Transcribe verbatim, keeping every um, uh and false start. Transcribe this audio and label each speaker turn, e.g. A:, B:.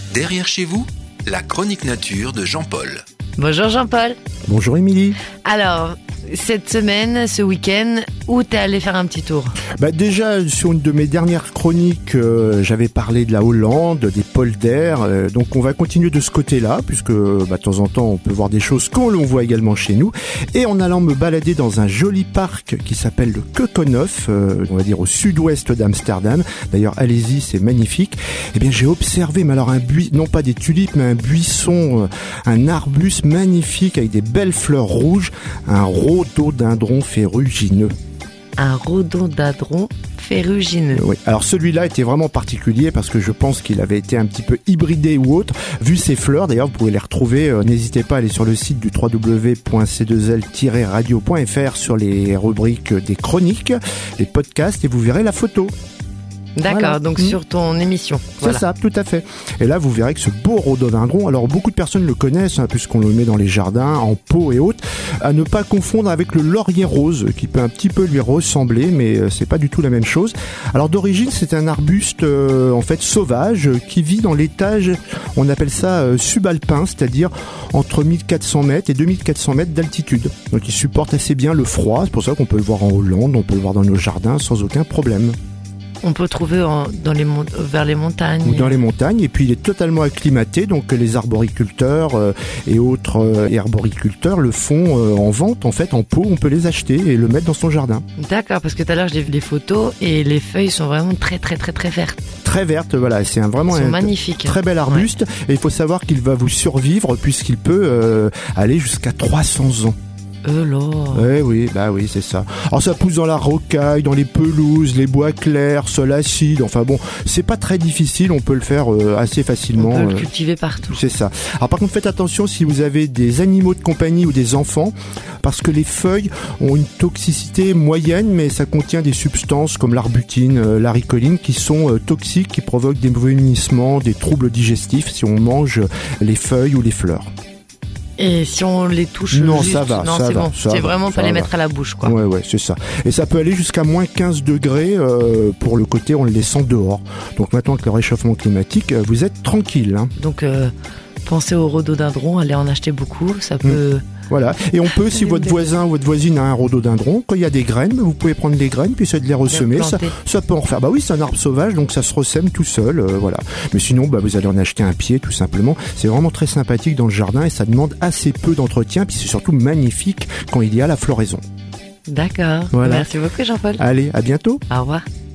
A: Derrière chez vous, la chronique nature de Jean-Paul.
B: Bonjour Jean-Paul.
C: Bonjour Émilie.
B: Alors, cette semaine, ce week-end, où t'es allé faire un petit tour ?
C: Bah déjà, sur une de mes dernières chroniques, euh, j'avais parlé de la Hollande, des polders. Euh, donc on va continuer de ce côté-là, puisque bah, de temps en temps, on peut voir des choses qu'on l'on voit également chez nous. Et en allant me balader dans un joli parc qui s'appelle le Keukenhof, euh, on va dire au sud-ouest d'Amsterdam. D'ailleurs, allez-y, c'est magnifique. Eh bien, j'ai observé, mais alors un buis, non pas des tulipes, mais un buisson, euh, un arbuste magnifique avec des belles fleurs rouges, un rhododendron ferrugineux.
B: Un rhododendron ferrugineux.
C: Oui. Alors celui-là était vraiment particulier parce que je pense qu'il avait été un petit peu hybridé ou autre. Vu ses fleurs, d'ailleurs vous pouvez les retrouver, euh, n'hésitez pas à aller sur le site du w w w point c deux l tiret radio point f r sur les rubriques des chroniques, des podcasts et vous verrez la photo.
B: D'accord,
C: Voilà.
B: donc
C: mmh.
B: sur ton émission.
C: C'est
B: Voilà.
C: ça, tout à fait. Et là, vous verrez que ce beau rhododendron, alors beaucoup de personnes le connaissent, hein, puisqu'on le met dans les jardins, en pot et autres, à ne pas confondre avec le laurier rose, qui peut un petit peu lui ressembler, mais euh, c'est pas du tout la même chose. Alors d'origine, c'est un arbuste euh, en fait sauvage euh, qui vit dans l'étage, on appelle ça euh, subalpin, c'est-à-dire entre mille quatre cents mètres et deux mille quatre cents mètres d'altitude. Donc il supporte assez bien le froid, c'est pour ça qu'on peut le voir en Hollande, on peut le voir dans nos jardins sans aucun problème.
B: On peut trouver en, dans les mon- vers les montagnes.
C: Ou dans les montagnes, et puis il est totalement acclimaté, donc les arboriculteurs euh, et autres euh, herboriculteurs le font euh, en vente, en fait, en pot, on peut les acheter et le mettre dans son jardin.
B: D'accord, parce que tout à l'heure j'ai vu des photos et les feuilles sont vraiment très très très très vertes.
C: Très verte, voilà, c'est un, vraiment
B: Ils sont
C: un
B: magnifiques.
C: très bel arbuste, et il faut savoir qu'il va vous survivre puisqu'il peut euh, aller jusqu'à trois cents ans.
B: Euh là.
C: Oui, oui, bah oui, c'est ça. Alors ça pousse dans la rocaille, dans les pelouses, les bois clairs, sol acide, enfin bon, c'est pas très difficile, on peut le faire euh, assez facilement.
B: On peut le
C: euh,
B: cultiver partout.
C: C'est ça. Alors par contre, faites attention si vous avez des animaux de compagnie ou des enfants, parce que les feuilles ont une toxicité moyenne, mais ça contient des substances comme l'arbutine, euh, la ricoline, qui sont euh, toxiques, qui provoquent des vomissements, des troubles digestifs si on mange les feuilles ou les fleurs.
B: Et si on les touche
C: Non,
B: juste,
C: ça va,
B: non,
C: ça
B: c'est
C: va,
B: bon.
C: ça
B: C'est
C: va,
B: vraiment
C: ça
B: pas les
C: va.
B: mettre à la bouche, quoi.
C: Ouais, ouais, c'est ça. Et ça peut aller jusqu'à moins quinze degrés euh, pour le côté en le laissant dehors. Donc maintenant avec le réchauffement climatique, euh, vous êtes tranquille. Hein.
B: Donc, euh, pensez au rhododendron, allez en acheter beaucoup, ça peut...
C: Mmh. Voilà. Et on peut, si votre voisin ou votre voisine a un rhododendron, quand il y a des graines, vous pouvez prendre les graines puis essayer de les ressemer. Ça, ça peut en refaire. Bah oui, c'est un arbre sauvage, donc ça se ressème tout seul, euh, voilà. Mais sinon, bah vous allez en acheter un pied, tout simplement. C'est vraiment très sympathique dans le jardin et ça demande assez peu d'entretien, puis c'est surtout magnifique quand il y a la floraison.
B: D'accord.
C: Voilà.
B: Merci beaucoup Jean-Paul.
C: Allez, à bientôt.
B: Au revoir.